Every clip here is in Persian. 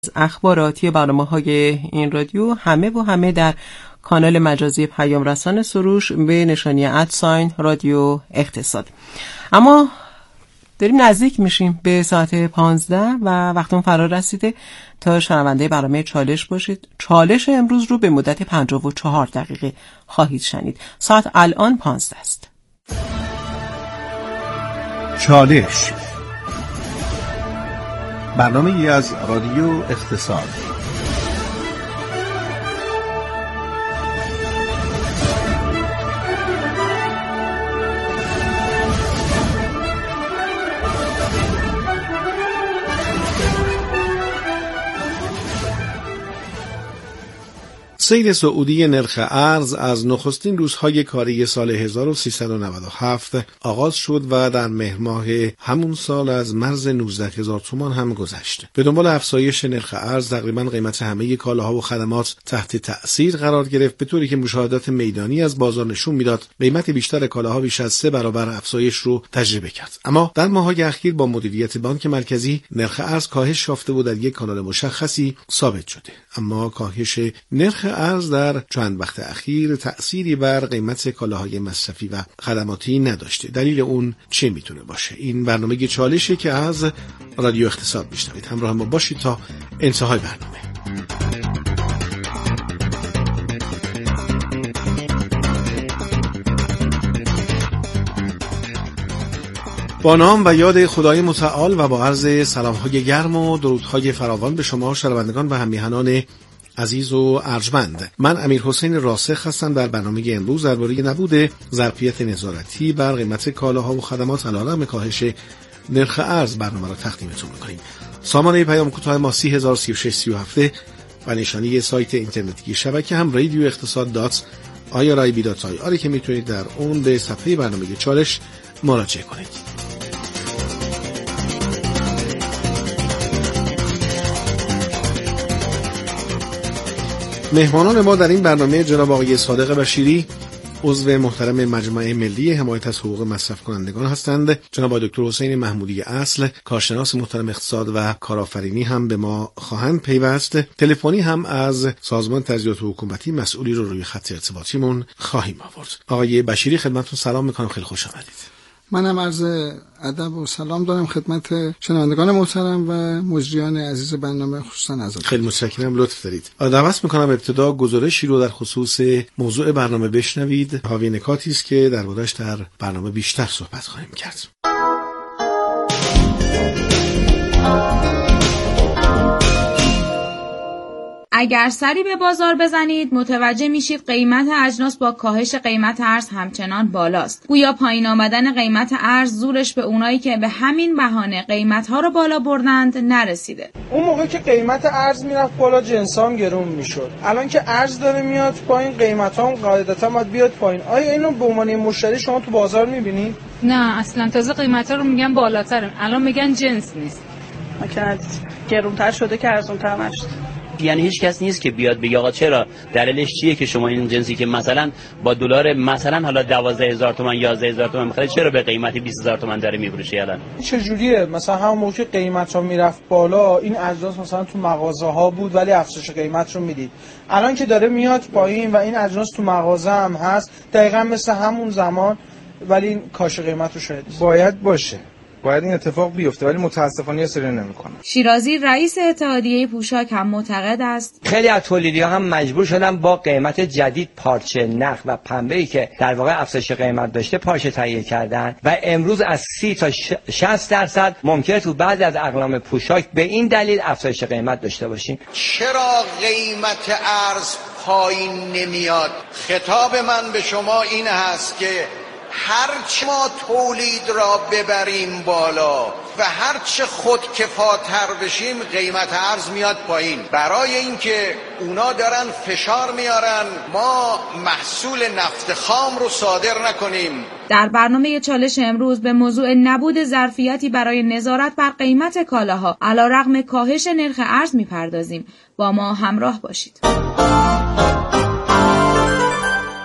از اخباراتی برنامه‌های این رادیو همه در کانال مجازی پیام رسان سروش به نشانی @رادیو اقتصاد. اما داریم نزدیک میشیم به ساعت 15 و وقتون فرا رسیده تا شنونده برنامه چالش باشید. چالش امروز رو به مدت 54 دقیقه خواهید شنید. ساعت الان 15 است. چالش، برنامه‌ای از رادیو اقتصاد. سیر صعودی نرخ ارز از نخستین روزهای کاری سال 1397 آغاز شد و در مهر ماه همون سال از مرز 19,000 تومان هم گذشت. به دنبال افزایش نرخ ارز تقریبا قیمت همه کالاها و خدمات تحت تأثیر قرار گرفت، به طوری که مشاهدات میدانی از بازار نشون میداد قیمت بیشتر کالاها بیش از 3 برابر افزایش رو تجربه کرد. اما در ماه‌های اخیر با مدیریت بانک مرکزی نرخ ارز کاهش یافته و در یک کانال مشخصی ثابت شده. اما کاهش نرخ ارز در چند وقت اخیر تأثیری بر قیمت کالاهای مصرفی و خدماتی نداشته. دلیل اون چه میتونه باشه؟ این برنامه چالشه که از رادیو اقتصاد میشنوید. همراه ما باشید تا انتهای برنامه. با نام و یاد خدای متعال و با عرض سلام‌های گرم و درودهای فراوان به شما شنوندگان و هم‌میهنان عزیز و ارجمند، من امیرحسین راسخ هستم. در برنامه امروز درباره نبود ظرفیت نظارتی بر قیمت کالاها و خدمات علیرغم کاهش نرخ ارز برنامه را تقدیمتون می‌کنیم. سامانه پیام کوتاه ما 30637 و نشانی سایت اینترنتی شبکه هم رادیو اقتصاد .irib.ir که میتونید در اون به صفحه برنامه چالش مراجعه کنید. مهمانان ما در این برنامه جناب آقای صادق بشیری، عضو محترم مجمع ملی حمایت از حقوق مصرف کنندگان هستند. جناب آقای دکتر حسین محمودی اصل، کارشناس محترم اقتصاد و کارآفرینی هم به ما خواهند پیوست. تلفنی هم از سازمان تجهیزات حکومتی مسئولی رو روی خط ارتباطیمون خواهیم آورد. آقای بشیری خدمتتون سلام میکنم، خیلی خوش آمدید. منم عرض ادب و سلام دارم خدمت شنوندگان محترم و مجریان عزیز برنامه، خصوصا از خیلی متشکرم، لطف دارید. دعوت میکنم ابتدا گزارشی رو در خصوص موضوع برنامه بشنوید. حاوی نکاتی است که درباره‌اش در برنامه بیشتر صحبت خواهیم کرد. اگر سری به بازار بزنید متوجه میشید قیمت اجناس با کاهش قیمت ارز همچنان بالاست. گویا پایین آمدن قیمت ارز زورش به اونایی که به همین بهانه قیمت‌ها رو بالا بردند نرسیده. اون موقع که قیمت ارز میرفت بالا جنسا هم گرون میشد. الان که ارز داره میاد پایین قیمت‌ها هم قاعدتاً باید بیاد پایین. آیا اینو به عنوان مشتری شما تو بازار می‌بینید؟ نه اصلا، تازه قیمت‌ها رو میگن بالاتره. الان میگن جنس نیست. ممکنه گرون‌تر شده که ارزان‌تر نشده. یعنی هیچ کس نیست که بیاد بگه آقا چرا، دلیلش چیه که شما این جنسی که مثلا با دلار مثلا حالا 12,000 تومان 11,000 تومان میخره چرا به قیمت 20,000 تومان داره میفروشه الان؟ چه جوریه؟ مثلا همون موقع که قیمت‌ها میرفت بالا این اجناس مثلا تو مغازه‌ها بود ولی افزایش قیمت رو میدید. الان که داره میاد پایین و این اجناس تو مغازه هم هست دقیقاً مثل همون زمان، ولی این کاهش قیمت رو شاید باید باشه. باید این اتفاق بیفته ولی متاسفانه سری نمی‌کنه. شیرازی رئیس اتحادیه پوشاک هم معتقد است خیلی از تولیدی‌ها هم مجبور شدن با قیمت جدید پارچه نخ و پنبه‌ای که در واقع افزایش قیمت داشته پارچه تهیه کردن و امروز از 30 تا 60% ممکنه تو بعضی از اقلام پوشاک به این دلیل افزایش قیمت داشته باشیم. چرا قیمت ارز پایین نمیاد؟ خطاب من به شما این هست که هرچه ما تولید را ببریم بالا و هرچه خودکفاتر بشیم قیمت ارز میاد پایین. برای اینکه اونا دارن فشار میارن ما محصول نفت خام رو صادر نکنیم. در برنامه چالش امروز به موضوع نبود ظرفیتی برای نظارت بر قیمت کالاها علیرغم کاهش نرخ ارز میپردازیم. با ما همراه باشید.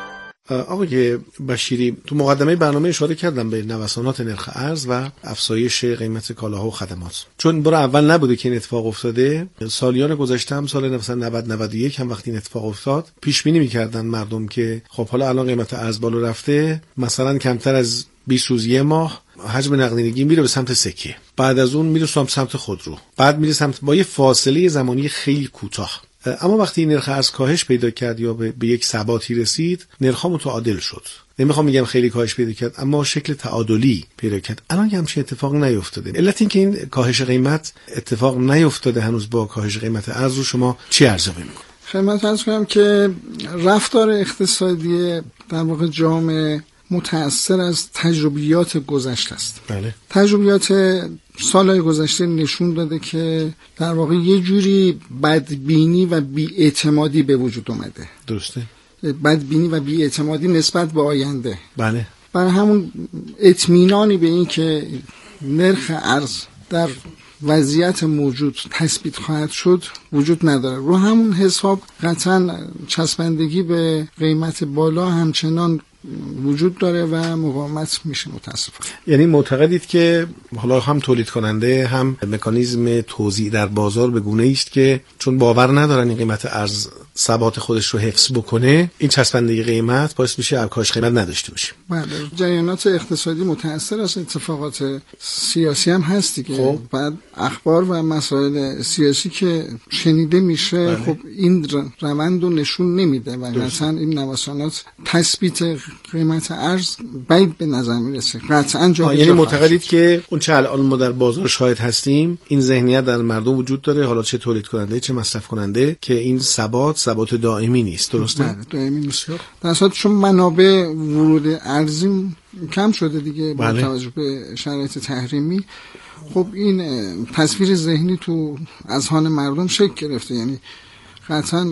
آقای بشیری، تو مقدمه برنامه اشاره کردم به نوسانات نرخ ارز و افزایش قیمت کالاها و خدمات. چون بار اول نبوده که این اتفاق افتاده، سالیان گذشته هم سال مثلا 90-91 هم وقتی این اتفاق افتاد پیش بینی می‌کردن مردم که خب حالا الان قیمت ارز بالا رفته، مثلا کمتر از 20 روز یه ماه حجم نقدینگی میره به سمت سکه، بعد از اون میره سمت خودرو، بعد میره سمت با یه فاصله زمانی خیلی کوتاه. اما وقتی نرخ ارز کاهش پیدا کرد یا به یک ثباتی رسید، نرخ‌ها متعادل شد. نمیخوام میگم خیلی کاهش پیدا کرد، اما شکل تعادلی پیدا کرد. الان همچین اتفاق نیفتاده. علت این که این کاهش قیمت اتفاق نیفتاده هنوز با کاهش قیمت ارز رو شما چی ارزیابی می‌کنید؟ خدمت عرض کنم که رفتار اقتصادی در واقع جامعه متأثر از تجربیات گذشته است. بله. تجربیات سالهای گذشته نشون داده که در واقع یه جوری بدبینی و بی‌اعتمادی به وجود اومده. درسته. بدبینی و بی‌اعتمادی نسبت به آینده. بله. برای همون اطمینانی به این که نرخ ارز در وضعیت موجود تثبیت خواهد شد وجود نداره. رو همون حساب قطعا چسبندگی به قیمت بالا همچنان وجود داره و مقاومت میشه متاسفانه. یعنی معتقدید که حالا هم تولید کننده هم مکانیزم توزیع در بازار به گونه‌ای است که چون باور ندارن این قیمت ارز ثبات خودش رو حفظ بکنه، این چسبندگی قیمت باعث میشه افکاش قیمت نداشته باشه. بله، جریانات اقتصادی متأثر از اتفاقات سیاسی هم هست دیگه. خب. بعد اخبار و مسائل سیاسی که شنیده میشه بله. خب این روند رو نشون نمیده و قطعا این نوسانات تثبیت قیمت ارز بعید به نظر میرسه. قطعا یعنی معتقدید که اون چه الان ما در بازار شاهد هستیم، این ذهنیت در مردم وجود داره، حالا چه تولید کننده چه مصرف کننده، که این ثبات دائمی نیست. درسته؟ بله، دائمی نیست. در اصل چون منابع ورود ارزی کم شده دیگه با بله. توجه به شرایط تحریمی، خب این تصویر ذهنی تو اذهان مردم شکل گرفته. یعنی قطعا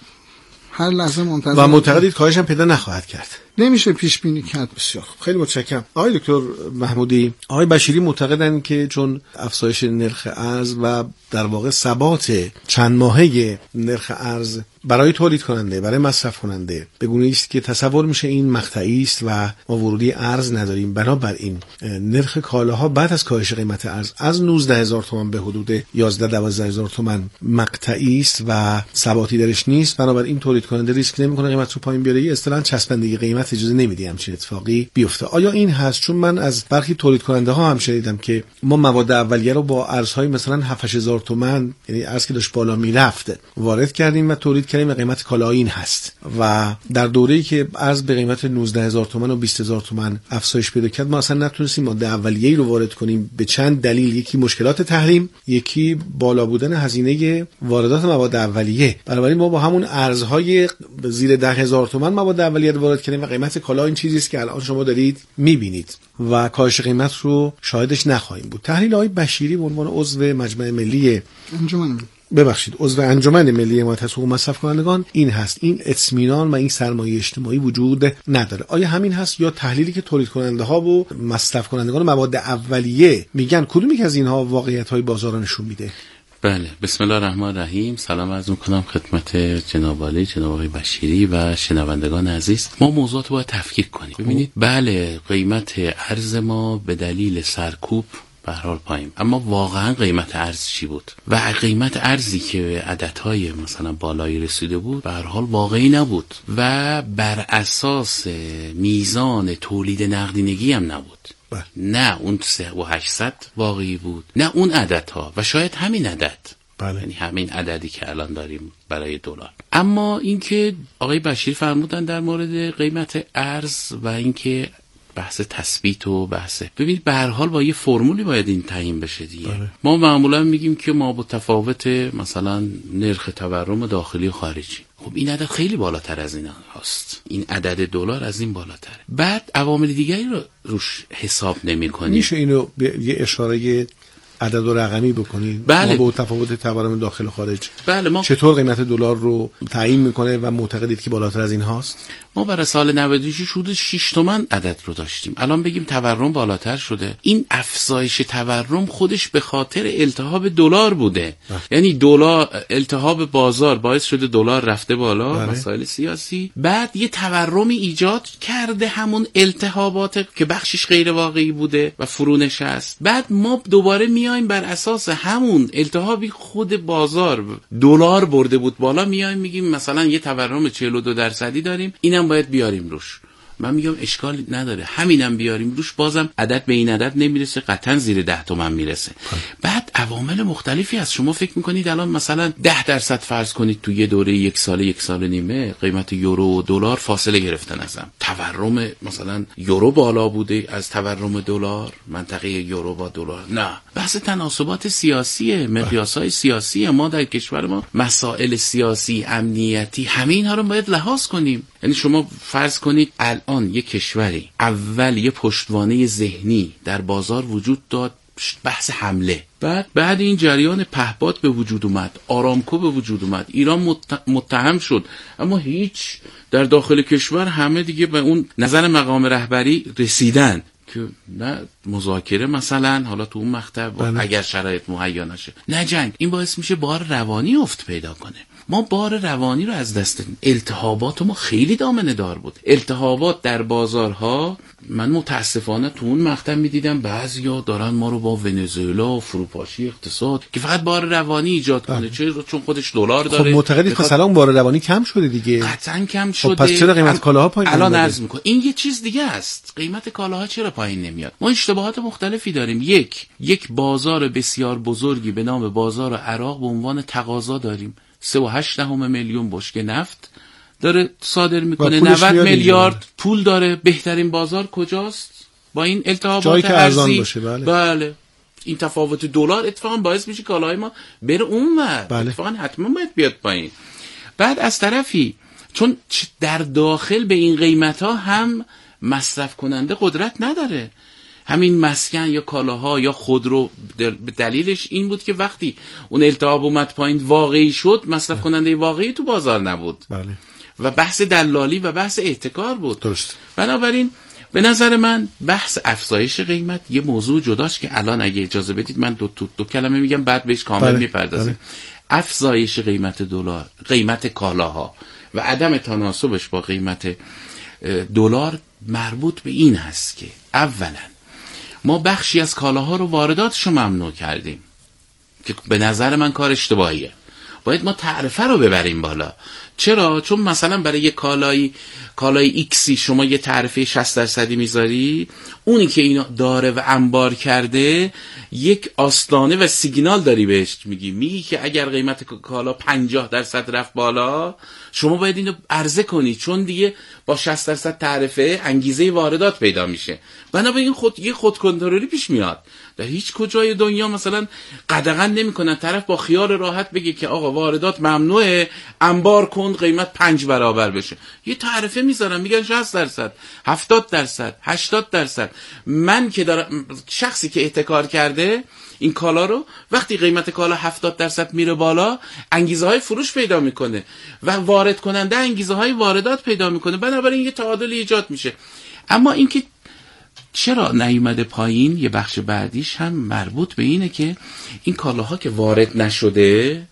هر لحظه منتظر و معتقدید کاهش هم پیدا نخواهد کرد. نمیشه پیش بینی کرد. بسیار خیلی متشکرم. آقای دکتر محمودی، آقای بشیری معتقدن که چون افزایش نرخ ارز و در واقع ثبات چند ماهه نرخ ارز برای تولید کننده، برای مصرف کننده به گونه‌ای است که تصور میشه این مقطعی است و ما ورودی ارز نداریم، بنابراین نرخ کالاها بعد از کاهش قیمت ارز از 19000 تومان به حدود 11000 تومان مقطعی است و ثباتی درش نیست، بنابراین تولید کننده ریسک نمیکنه قیمت رو پایین بیاره. اصطلاحاً چسبندگی قیمت اجازه نمیده همچین اتفاقی بیفته. آیا این هست؟ چون من از برخی تولید کننده ها هم شنیدم که ما مواد اولیه رو با ارزهای مثلا 7000 تومان، یعنی ارز که داشت بالا میرفت، وارد کردیم و تولید کردیم و قیمت کالا این هست و در دوره‌ای که ارز به قیمت 19000 تومان و 20000 تومان افزایش پیدا کرد، ما اصلا نتونستیم ماده اولیه‌ای رو وارد کنیم به چند دلیل. یکی مشکلات تحریم، یکی بالا بودن هزینه واردات مواد اولیه. بنابراین ما با همون ارزهای زیر 10000 تومان مواد اولیه رو وارد کردیم و قیمت کالا این چیزی است که الان شما دارید می‌بینید و کاهش قیمت رو شاهدش نخواهیم بود. تحلیل آقای بشیری به عنوان عضو مجمع ملی عضو انجمن ملی حمایت از حقوق مصرف کنندگان این هست: این اطمینان و این سرمایه اجتماعی وجود نداره. آیا همین هست یا تحلیلی که تولید کننده ها و مصرف کنندگان مواد اولیه میگن کدومی که از اینها واقعیت های بازار نشون میده؟ بله، بسم الله الرحمن الرحیم. سلام عرض می‌کنم خدمت جناب عالی، جناب آقای بشیری و شنوندگان عزیز. ما موضوعات رو باید تفکیک کنیم. ببینید، بله قیمت ارز ما به دلیل سرکوب به هر حال پایین، اما واقعا قیمت ارز چی بود و قیمت ارزی که عددهای مثلا بالایی رسیده بود به هر حال واقعی نبود و بر اساس میزان تولید نقدینگی هم نبود. نه اون 3800 واقعی بود، نه اون عددها و شاید همین عدد. بله. یعنی همین عددی که الان داریم برای دلار. اما اینکه آقای بشیر فرمودن در مورد قیمت ارز و اینکه بحث تثبیت و بحث، ببینید به هر حال با یه فرمولی باید این تعیین بشه دیگه. بله. ما معمولا میگیم که ما با تفاوت مثلا نرخ تورم داخلی و خارجی، خب این عدد خیلی بالاتر از این هست، این عدد دلار از این بالاتره. بعد عوامل دیگری رو روش حساب نمی‌کنیم. میشه اینو یه اشاره عدد و رقمی بکنید. بله. ما با تفاوت تورم داخل و خارج بله. ما چطور قیمت دلار رو تعیین میکنه و معتقدید که بالاتر از این هاست؟ ما برای سال 96 حدود 6 تومن عدد رو داشتیم. الان بگیم تورم بالاتر شده. این افزایش تورم خودش به خاطر التهاب دلار بوده. یعنی دلار، التهاب بازار باعث شده دلار رفته بالا، مسائل سیاسی، بعد یه تورمی ایجاد کرده، همون التهابات که بخشش غیر واقعی بوده و فرونش است. بعد ما دوباره میایم بر اساس همون التهابی خود بازار دلار برده بود بالا، میایم میگیم مثلا یه تورم 42% داریم، اینم باید بیاریم روش. من میگم اشکال نداره، همینم بیاریم روش، بازم عدد به این عدد نمیرسه، قطعا زیر 10 تومن میرسه. بعد عوامل مختلفی هست. شما فکر میکنید الان مثلا 10% فرض کنید تو یه دوره یک سال نیمه قیمت یورو و دلار فاصله گرفتن ازم. تورم مثلا یورو بالا بوده از تورم دلار، منطقه یورو با دلار. نه، بحث تناسبات سیاسی، مقیاسای سیاسی ما در کشور ما، مسائل سیاسی، امنیتی، همه اینها رو باید لحاظ کنیم. یعنی شما فرض کنید الان یک کشوری اول یه پشتوانه ذهنی در بازار وجود داد، بحث حمله، بعد این جریان پهپاد به وجود اومد، آرامکو به وجود اومد، ایران متهم شد، اما هیچ در داخل کشور همه دیگه به اون نظر مقام رهبری رسیدن که نه مذاکره مثلا حالا تو اون مقطع اگر شرایط مهیا نشه، نه جنگ. این باعث میشه بار روانی افت پیدا کنه. ما بار روانی رو از دست دادیم. التهابات ما خیلی دامنه دار بود. التهابات در بازارها، من متاسفانه تو اون مقطع میدیدم بعضیا دارن ما رو با ونزوئلا و فروپاشی اقتصاد که فقط بار روانی ایجاد کنه، چون خودش دلار داره. خب معتقدید که الان بار روانی کم شده دیگه؟ قطعا کم شده. خب پس چرا قیمت کالاها پایین الان عرض میکنم این یه چیز دیگه است. قیمت کالاها چرا پایین نمیاد؟ ما اشتباهات مختلفی داریم. یک بازار بسیار بزرگی به نام بازار عراق به عنوان تقاضا داریم. 3.8 میلیون بشکه نفت داره صادر میکنه، 90 میلیارد پول داره. بهترین بازار کجاست با این التهابات ارزی؟ بله. این تفاوت دلار اتفاقا باعث میشه کالاهای ما بره اونور. اتفاقا حتما باید بیاد پایین. بعد از طرفی چون در داخل به این قیمت ها هم مصرف کننده قدرت نداره، همین مسکن یا کالاها یا خودرو، دلیلش این بود که وقتی اون التهاب اومد پایین واقعی شد، مصرف کننده واقعی تو بازار نبود. بله. و بحث دلالی و بحث احتکار بود. درست. بنابراین به نظر من بحث افزایش قیمت یه موضوع جداست که الان اگه اجازه بدید من دو کلمه میگم، بعد بهش کامل میپردازیم. افزایش قیمت دلار، قیمت کالاها و عدم تناسبش با قیمت دلار مربوط به این هست که اولا ما بخشی از کالاها رو وارداتش رو ممنوع کردیم که به نظر من کار اشتباهیه. باید ما تعرفه رو ببریم بالا. چرا؟ چون مثلا برای یه کالای ایکسی شما یه تعرفه 60% میذاری، اونی که اینو داره و انبار کرده یک آستانه و سیگنال داری بهش میگی که اگر قیمت کالا 50% رفت بالا شما باید اینو عرضه کنی، چون دیگه با 60% تعرفه انگیزه واردات پیدا میشه. بنابراین یه خود کنترلی پیش میاد. در هیچ کجای دنیا مثلا قدغن نمیکنن طرف با خیال راحت بگه که آقا واردات ممنوعه، انبار کن قیمت 5 برابر بشه. یه تعرفه میذارن میگن 60%، 70%، 80%. من که دارم، شخصی که احتکار کرده این کالا رو، وقتی قیمت کالا 70% میره بالا انگیزه های فروش پیدا میکنه و وارد کننده انگیزه های واردات پیدا میکنه. بنابراین یه تعادل ایجاد میشه. اما اینکه چرا نیومده پایین، یه بخش بعدیش هم مربوط به اینه که این کالاها که وارد نشده،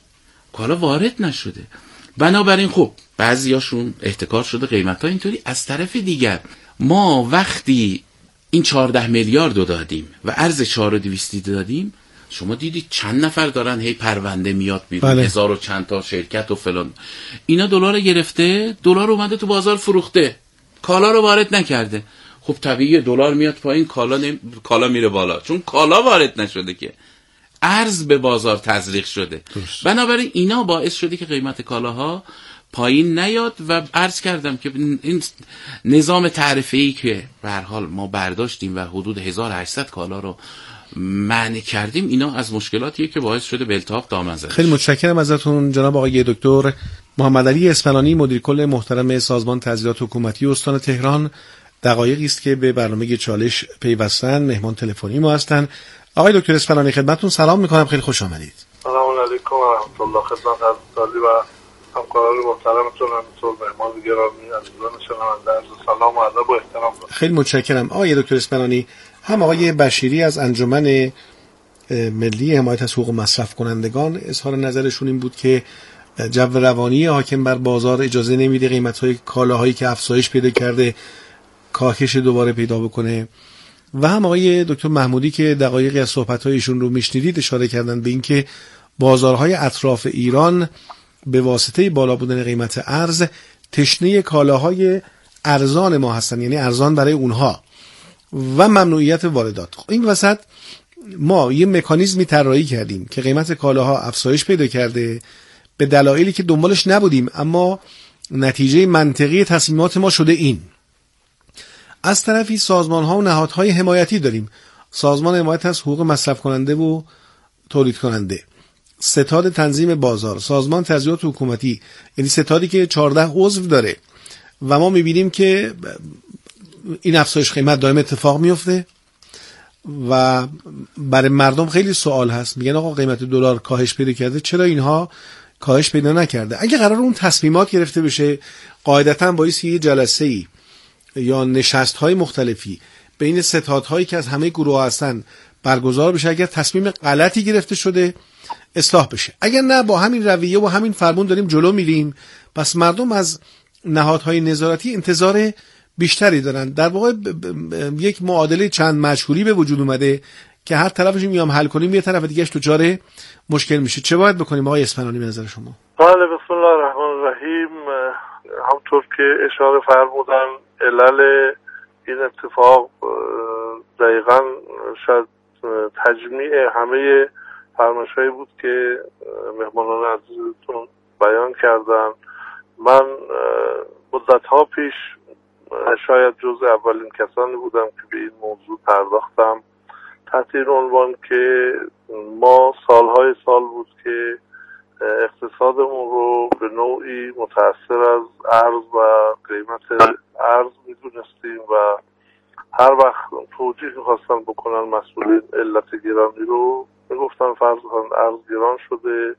بنابراین خب بعضیاشون احتکار شده، قیمت ها اینطوری. از طرف دیگر ما وقتی این 14 میلیارد رو دادیم و ارز 4200 دادیم، شما دیدید چند نفر دارن هی پرونده میاد بیرون، 1000 و چند تا شرکت و فلان، اینا دلار گرفته، دلار اومده تو بازار فروخته، کالا رو وارد نکرده. خب طبیعیه دلار میاد پایین، کالا میره بالا، چون کالا وارد نشده که ارز به بازار تزریق شده. بنابراین اینا باعث شده که قیمت کالاها پایین نیاد و عرض کردم که این نظام تعرفه‌ای که به هر حال ما برداشتیم و حدود 1800 کالا رو منع کردیم، اینا از مشکلاتیه که باعث شده به التهاب دامن زده. خیلی متشکرم ازتون جناب آقای دکتر محمدعلی اسفنانی، مدیر کل محترم سازمان تسهیلات حکومتی استان تهران. دقایقی است که به برنامه چالش پیوستن، مهمان تلفنی ما هستند آقای دکتر اسپنانی خدمتتون سلام میکنم، خیلی خوش آمدید. سلام علیکم و رحمت الله خدمت عزیزانی و همکاران محترمتون، همینطور مهمان گرامی عزیزان شنونده، عرض سلام و ادب و احترام دارم. خیلی متشکرم. آقای دکتر اسپنانی، هم آقای بشیری از انجمن ملی حمایت از حقوق مصرف کنندگان اظهار نظرشون این بود که جو روانی حاکم بر بازار اجازه نمیده قیمت‌های کالاهایی که افزایش پیدا کرده کاهش دوباره پیدا بکنه، و هم آقای دکتر محمودی که دقایقی از صحبت‌های ایشون رو میشنیدید اشاره کردن به اینکه بازارهای اطراف ایران به واسطه بالا بودن قیمت ارز تشنه کالاهای ارزان ما هستن، یعنی ارزان برای اونها، و ممنوعیت واردات. این وسط ما یه مکانیزمی طراحی کردیم که قیمت کالاها افزایش پیدا کرده به دلایلی که دنبالش نبودیم، اما نتیجه منطقی تصمیمات ما شده این: از طرفی سازمان‌ها و نهادهای حمایتی داریم، سازمان حمایت از حقوق مصرف کننده و تولید کننده، ستاد تنظیم بازار، سازمان تضمینات حکومتی، یعنی ستادی که 14 عضو داره، و ما می‌بینیم که این افزایش قیمت دائم اتفاق میفته و برای مردم خیلی سوال هست، میگن آقا قیمت دلار کاهش پیدا کرده، چرا اینها کاهش پیدا نکرده؟ اگه قرار اون تصمیمات گرفته بشه، قاعدتاً باعث یه جلسه‌ای یا نشست‌های مختلفی بین ستادهایی که از همه گروه هستن برگزار بشه، اگر تصمیم غلطی گرفته شده اصلاح بشه، اگر نه با همین رویه و همین فرمون داریم جلو میریم، پس مردم از نهادهای نظارتی انتظار بیشتری دارن. در واقع یک معادله چند مجهولی به وجود اومده که هر طرفش میام حل کنیم یه طرف دیگه‌اش دچار مشکل میشه. چه باید بکنیم آقای اسپنانی به نظر شما؟ بله، بسم الله الرحمن الرحیم. همطور که اشاره فرمودن، علل این اتفاق دقیقاً شاید تجمیع همه فرمایش‌هایی بود که مهمانان عزیزتون بیان کردن. من مدت‌ها پیش شاید جزء اولین کسانی بودم که به این موضوع پرداختم تحت این عنوان که ما سالهای سال بود که اقتصادمون رو به نوعی متأثر از ارز و قیمت ارز میدونستیم و هر وقت توجیه میخواستن بکنن مسئولین علت گرانی رو میگفتن فرض کنن ارز گران شده،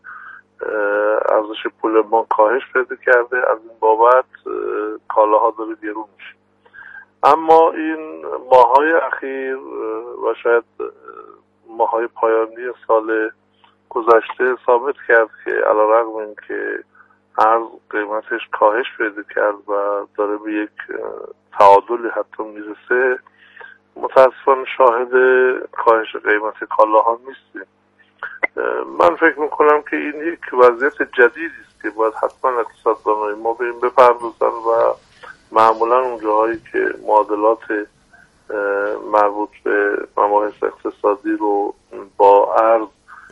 ارزش پول ما کاهش پیدا کرده، از این بابت کالاها داره گرون میشه. اما این ماهای اخیر و شاید ماهای پایانی سال گذشته ثابت کرد که علیرغم این که ارز قیمتش کاهش پیدا کرد و داره به یک تعادلی حتی میرسه، متاسفانه شاهد کاهش قیمت کالاها نیستیم. من فکر میکنم که این یک وضعیت جدیدی است که باید حتما اقتصاددانای ما به این بپردازن و معمولا اون جاهایی که معادلات مربوط به مباحث اقتصادی رو با ارز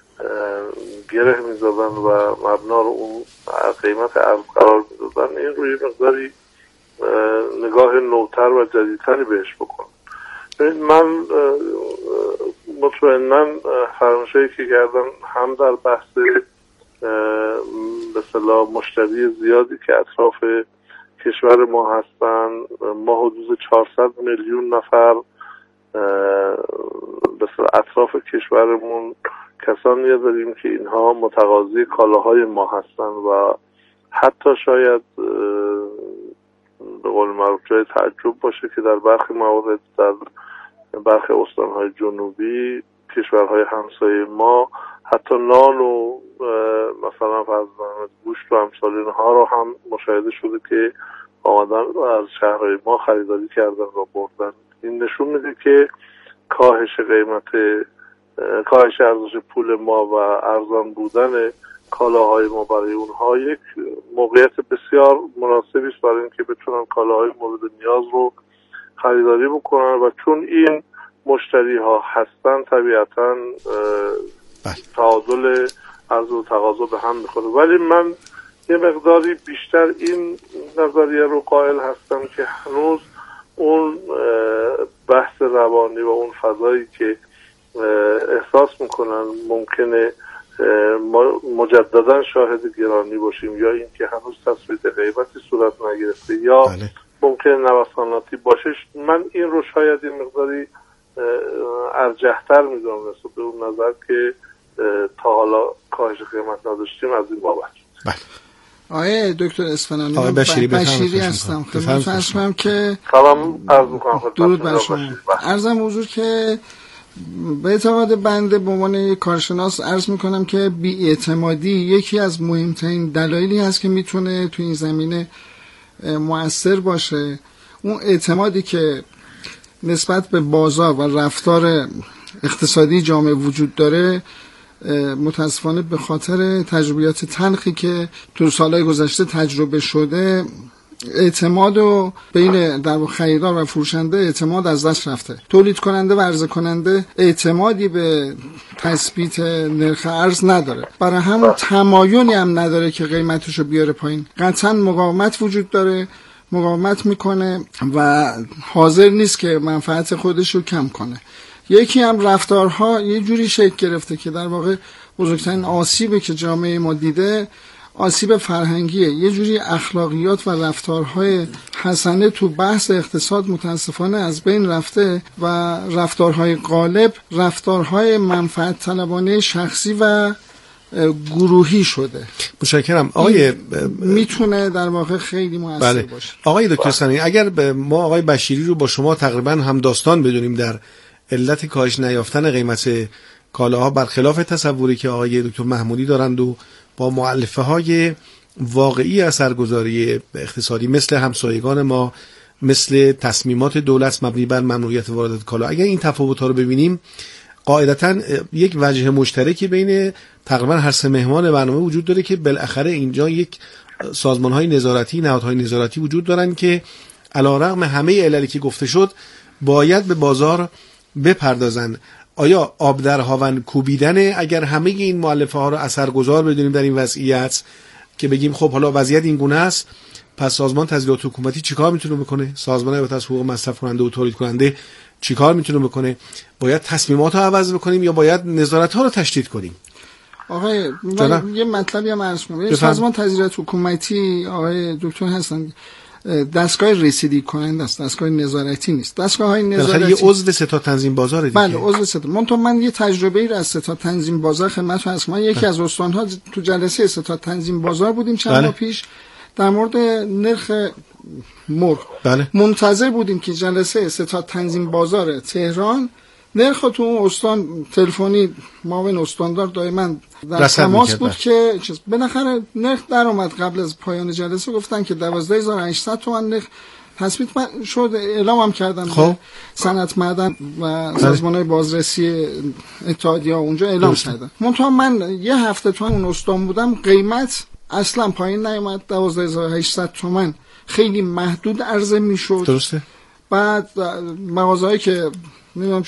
گره میزدن و مبنا رو اون قیمت ارز قرار میدادن، این روی مقداری نگاه نوتر و جدیدتری بهش بکنم. من مطمئناً فرمایشی که کردن هم در بحث به اصطلاح مشتری زیادی که اطراف کشور ما هستن، ما حدود 400 میلیون نفر به اصطلاح اطراف کشورمون کسانی داریم که اینها متقاضی کالاهای ما هستن و حتی شاید به قول معروف جای تعجب باشه که در برخی موارد در برخی استانهای جنوبی کشورهای همسایه ما حتی نان و مثلا فرضاً گوشت و امثال اینها رو هم مشاهده شده که آمدن و از شهرهای ما خریداری کردن و بردن. این نشون میده که کاهش ارزش پول ما و ارزان بودن کالاهای ما برای اونها یک موقعیت بسیار مناسبی است برای اینکه بتونن کالاهای مورد نیاز رو خریداری بکنن و چون این مشتری ها هستن طبیعتاً تعادل عرضه و تقاضا به هم میخوره. ولی من یه مقداری بیشتر این نظریه رو قائل هستم که هنوز اون بحث روانی و اون فضایی که احساس میکنن ممکنه مجددا شاهد گرانی باشیم یا این که هنوز تثبیت قیمتی صورت نگرفته یا ممکنه نوساناتی باشه، من این رو شاید این مقداری ارجح‌تر می‌دونم نسبت به اون نظر که تا حالا کاهش قیمت نداشتیم از این بابت. آقای دکتر اصفهانی، آقای بشیری هستم. خدمت عرض کنم که سلام عرض می‌کنم. درود بر شما. عرضم حضور که به اعتقاد بنده به عنوان یک کارشناس عرض میکنم که بی‌اعتمادی یکی از مهمترین دلایلی هست که میتونه تو این زمینه مؤثر باشه. اون اعتمادی که نسبت به بازار و رفتار اقتصادی جامعه وجود داره متاسفانه به خاطر تجربیات تلخی که تو سالهای گذشته تجربه شده اعتماد و بین در خریدار و فروشنده اعتماد از دست رفته. تولید کننده و عرضه کننده اعتمادی به تثبیت نرخ ارز نداره، برای همون تمایلی هم نداره که قیمتشو بیاره پایین. قطعا مقاومت وجود داره، مقاومت میکنه و حاضر نیست که منفعت خودشو کم کنه. یکی هم رفتارها یه جوری شکل گرفته که در واقع بزرگترین آسیبی که جامعه ما دیده آسیب فرهنگیه. یه جوری اخلاقیات و رفتارهای حسنه تو بحث اقتصاد متاسفانه از بین رفته و رفتارهای غالب رفتارهای منفعت طلبانه شخصی و گروهی شده. متشکرم. آقای میتونه در واقع خیلی مؤثر باشه. آقای دکتر سنی، اگر ما آقای بشیری رو با شما تقریبا هم داستان بدونیم در علت کاهش نیافتن قیمت کالاها برخلاف تصوری که آقای دکتر محمودی دارند و با مؤلفه های واقعی اثرگذاری اقتصادی مثل همسایگان ما، مثل تصمیمات دولت مبنی بر ممنوعیت واردات کالا، اگر این تفاوت‌ها رو ببینیم قاعدتاً یک وجه مشترکی بین تقریبا هر سه مهمان برنامه وجود داره که بالاخره اینجا یک سازمان‌های نظارتی، نهادهای نظارتی وجود دارن که علی‌رغم همه عللی که گفته شد باید به بازار بپردازن. آیا آب در هاون کوبیدنه اگر همه این مؤلفه ها رو اثرگذار بدونیم در این وضعیت که بگیم خب حالا وضعیت این گونه است، پس سازمان تسهیلات حکومتی چیکار میتونه بکنه؟ سازمان هیئت از حقوق مصرف کننده و تولید کننده چیکار میتونه بکنه؟ باید تصمیمات رو عوض بکنیم یا باید نظارت ها رو تشدید کنیم؟ آقای یه مطلبی هم عرض کنم. سازمان تسهیلات حکومتی آقای دکتر هستن دستگاه رسیدگی کننده است، دستگاه نظارتی نیست. دستگاه‌های نظارتی یه عضو ستاد تنظیم بازار دیگه. بله عضو ستاد. من یه تجربه‌ای را از ستاد تنظیم بازار خدمتتون هست. من یکی از استان‌ها تو جلسه ستاد تنظیم بازار بودیم چند ماه پیش در مورد نرخ مرغ. منتظر بودیم که جلسه ستاد تنظیم بازار تهران نرخ تو اون استان تلفنی معاون استاندار دائما در تماس بود که بالاخره نرخ در اومد. قبل از پایان جلسه گفتن که 12800 تومان نرخ تثبیت شد، اعلام هم کردن به صنعت معدن و سازمان‌های بازرسی اتحادیه اونجا اعلام کردن. منتها من یه هفته تو اون استان بودم، قیمت اصلا پایین نیومد، 12800 تومان خیلی محدود عرضه میشد. درسته. بعد مغازه‌ای که نمیدونم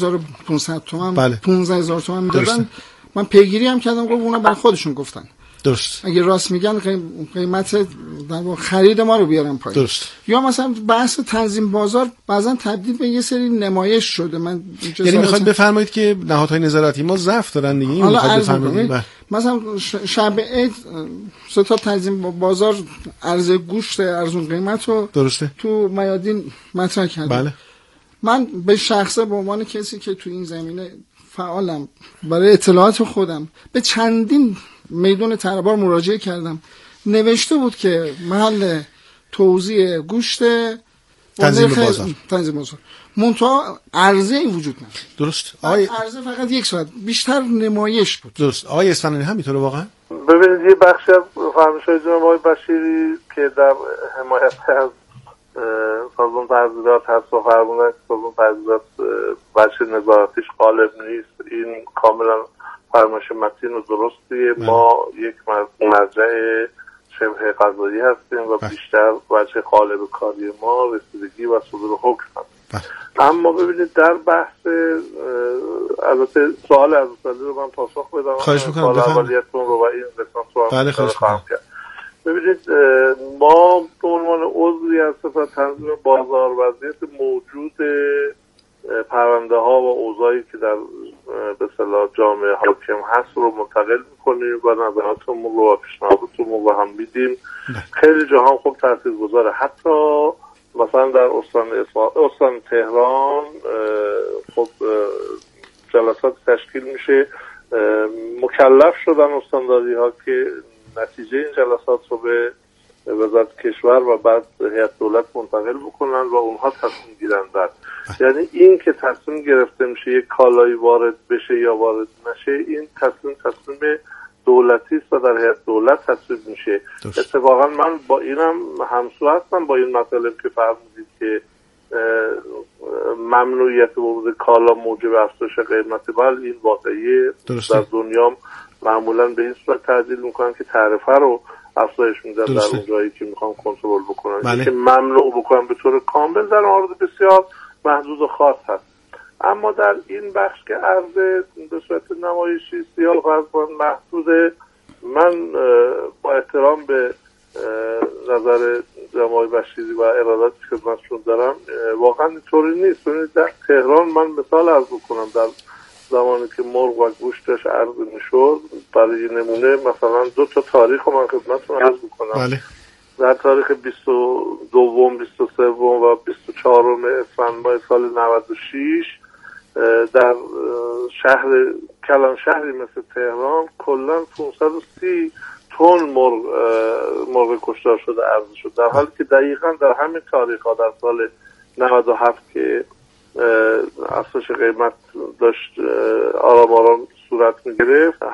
14500 تومان 15000 تومان میدادن، من پیگیری هم کردم، گفت اونا برای خودشون گفتن. درست. اگه راست میگن قیمت در واقع خرید ما رو بیارن پایین. درست. یا مثلا بحث تنظیم بازار بعضا تبدیل به یه سری نمایش شده. من یعنی میخواید بفرمایید که نهادهای نظارتی ما ضعف دارن دیگه؟ این میخواید بفرمایید مثلا شب عید ستاد تنظیم بازار عرضه گوشت ارزون قیمت رو درسته تو میادین مطرح کرد. بله. من به شخصه به عنوان کسی که تو این زمینه فعالم، برای اطلاعات خودم به چندین میدون تربار مراجعه کردم، نوشته بود که محل توزیع گوشت تنظیم بازار منتها عرضه این وجود نداره. درست. عرضه فقط یک ساعت بیشتر نمایش بود. درست. آقای اصفهانی همینطوره واقعا؟ ببینید یه بخشی از فرمایش‌های جناب آقای بشیری که در حمایت از سازمان تسهیلات هست و فرمودن که سازمان تسهیلات وجه نظارتیش غالب نیست، این کاملا فرمایش متین و درستیه. ما یک مرجع شبه قضایی هستیم و بیشتر وجه غالب کاری ما رسیدگی و صدور حکم هست. اما ببینید در بحث البته سوال از استادی رو من پاسخ بدم. خواهش میکنم سوال اولیتون رو و این قسمت رو خواهم کرد. ببینید ما به عنوان عضوی از ستاد تنظیم بازار وضعیت موجود پرونده ها و اوضاعی که در به اصطلاح جامعه حاکم هست رو منتقل میکنیم و نظراتمون رو و پیشنهاداتمون رو هم میدیم. خیلی جاها هم خوب تاثیرگذاره. حتی مثلا در استان تهران خب جلسات تشکیل میشه. مکلف شدن استانداری ها که نتیجه این جلسات رو به وزارت کشور و بعد هیئت دولت منتقل بکنن و اونها تصمیم گیرن. یعنی این که تصمیم گرفته میشه یک کالایی وارد بشه یا وارد نشه، این تصمیم دولتی است و در هیئت دولت تصویب میشه. اتفاقا من با اینم همسو هستم با این مطالب که فرمودید که ممنوعیت ورود کالا موجب افزایش قیمت. بله این واقعیه. در دنیا معمولا به این صورت تعدیل میکنن که تعرفه رو افزایش میدن در اون جایی که میخوان کنترل بکنن. که ممنوع بکنن به طور کامل در موارد بسیار محدود و خاص هست. اما در این بخش که عرض به صورت نمایشی سیال غربان محدوده، من با احترام به نظر جناب بشیری و اراداتی که خدمتشون دارم واقعا اینطوری نیست. در تهران من مثال عرض کنم، در زمانی که مرغ و گوشتش عرض میشد، برای نمونه مثلا 2 تاریخ رو من خدمتتون عرض میکنم. در تاریخ 22 23 و 24 اسفند ماه سال 96 در کلان شهری مثل تهران کلا 530 تن مرغ کشتار شده عرضه شد، در حالی که دقیقاً در همین تاریخ ها در سال 97 که افزایش قیمت داشت آرام صورت میگرفت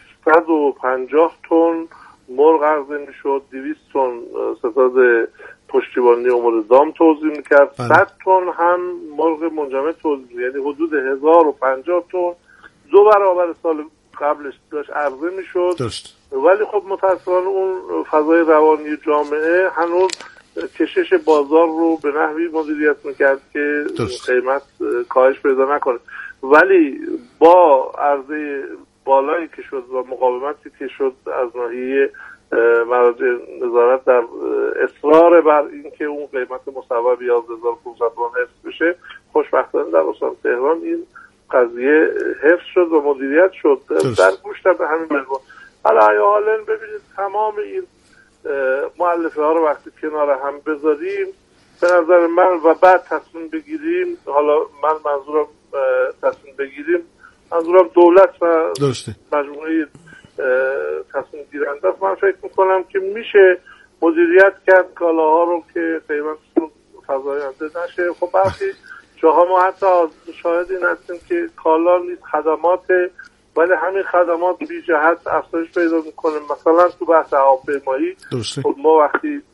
750 تن مرغ عرضه میشد، 200 تن ستاد پشتیبانی امور دام توزیع میکرد، 100 تن هم مرغ منجمد توزیع، یعنی حدود 1050 تن 2 برابر سال قبلش داشت عرضه میشد. ولی خب متاسفانه اون فضای روانی جامعه هنوز کشش بازار رو به نحوی مدیریت میکرد که قیمت کاهش پیدا نکنه. ولی با عرضه بالایی که شد و مقاومتی که شد از ناحیه مراجع نظارت در اصرار بر اینکه اون قیمت مصوب 11500 تومان حفظ بشه، خوشبختانه در استان تهران این قضیه حفظ شد و مدیریت شد. در گوشت به همین منوال. حالا ببینید تمام این مؤلفه ها رو وقتی کنار هم بذاریم به نظر من و بعد تصمیم بگیریم، حالا من منظورم تصمیم بگیریم منظورم دولت و مجموعه تصمیم گیرنده است، من فکر میکنم که میشه مدیریت کرد کالاها رو که قیمتشون فزاینده نشه. خب برخی جاها ما حتی شاهد این هستیم که کالا نیست خدماته، ولی همین خدمات بی جهت افزایش پیدا میکنه. مثلا تو بحث هواپیمایی خب ما وقتی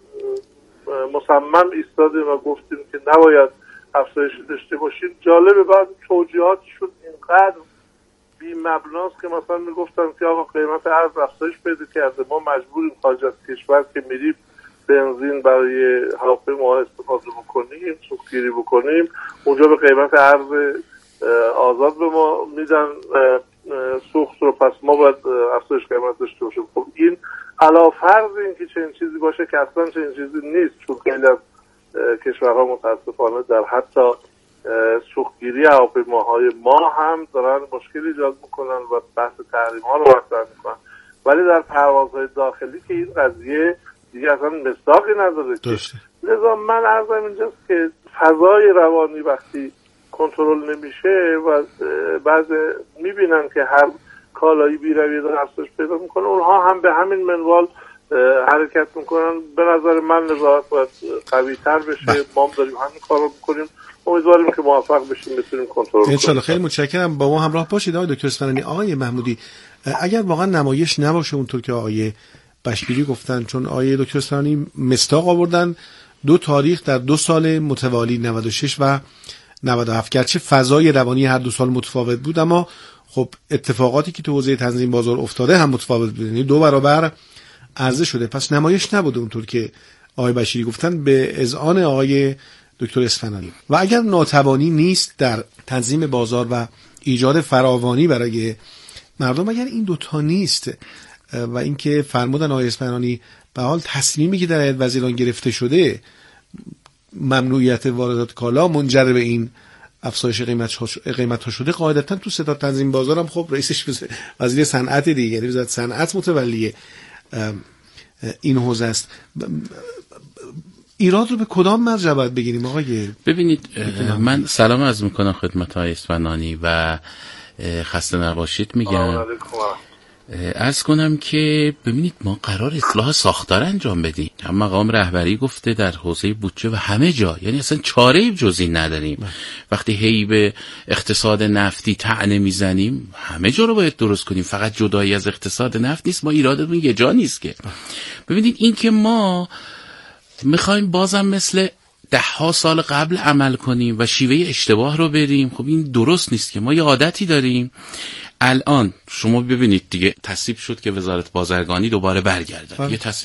مصمم ایستادیم و گفتیم که نباید افزایش داشته باشیم، جالبه بعد توجیهاتشون اینقدر بی مبناست که مثلا میگفتن که آقا قیمت ارز افزایش پیدا کرده، ما مجبوریم خارج از کشور که میریم بنزین برای هواپیما استفاده بکنیم، سوختگیری بکنیم، اونجا به قیمت ارز آزاد به ما میدن سوخت رو، پس ما باید افزایش قیمت داشته باشیم. خب این علاوه فرض این که چنین چیزی باشه که اصلا چنین چیزی نیست، چون خیلی از کشورها متاسفانه در حتی سوختگیری هواپیماهای ما هم دارن مشکل ایجاد میکنن و بحث تحریم ها رو مطرح میکنن، ولی در پروازهای داخلی که این قضیه دیگه اصلا مصداقی نداره. لذا من عرضم اینجاست که فضای روانی وقتی کنترل نمیشه و بعض میبینن که هر کالایی بی‌رویه داره افزایش پیدا میکنه، اونها هم به همین منوال حرکت میکنن. به نظر من نظارت باید قوی تر بشه. ما هم داریم همین کار رو میکنیم، امیدواریم که موفق بشیم بتونیم کنترل کنیم. انشالله. خیلی متشکرم. با ما همراه باشید آقای دکتر اصفهانی. آقای محمودی، اگر واقعا نمایش نباشه اونطور که آقای بشیری گفتن، چون آقای دکتر اصفهانی مستاق آوردن 2 تاریخ در 2 سال متوالی 96 و 97، گرچه فضای روانی هر 2 سال متفاوت بود، اما خب اتفاقاتی که تو حوزه تنظیم بازار افتاده هم متفاوت بود، یعنی 2 برابر عرضه شده. پس نمایش نبوده اونطور که آقای بشیری گفتن به اذعان آقای دکتر اصفهانی. و اگر ناتوانی نیست در تنظیم بازار و ایجاد فراوانی برای مردم، اگر این 2 تا نیست و اینکه فرمودن آقای اصفهانی به حال تصمیمی که در هیئت وزیران گرفته شده ممنوعیت واردات کالا منجر به این افزایش قیمت ها شده، قاعدتا تو ستاد تنظیم بازار هم خب رئیسش وزیر صنعت دیگه، یعنی وزارت صنعت متولی این حوزه است. ایراد رو به کدام مرجع باید بگیریم آقای؟ ببینید من سلام عرض میکنم خدمت های اصفهانی و خسته نباشید میگم. عرض کنم که ببینید ما قرار اصلاح ساختار انجام بدیم. هم مقام رهبری گفته در حوزه بودجه و همه جا، یعنی اصلا چاره‌ای جز این نداریم. وقتی هی به اقتصاد نفتی طعنه میزنیم، همه جا رو باید درست کنیم، فقط جدایی از اقتصاد نفت نیست. ما ایرادمون یه جا نیست که. ببینید این که ما میخوایم بازم مثل 10 سال قبل عمل کنیم و شیوه اشتباه رو بریم، خب این درست نیست که. ما یه عادتی داریم. الان شما ببینید دیگه تصویب شد که وزارت بازرگانی دوباره برگردد. یه تصویب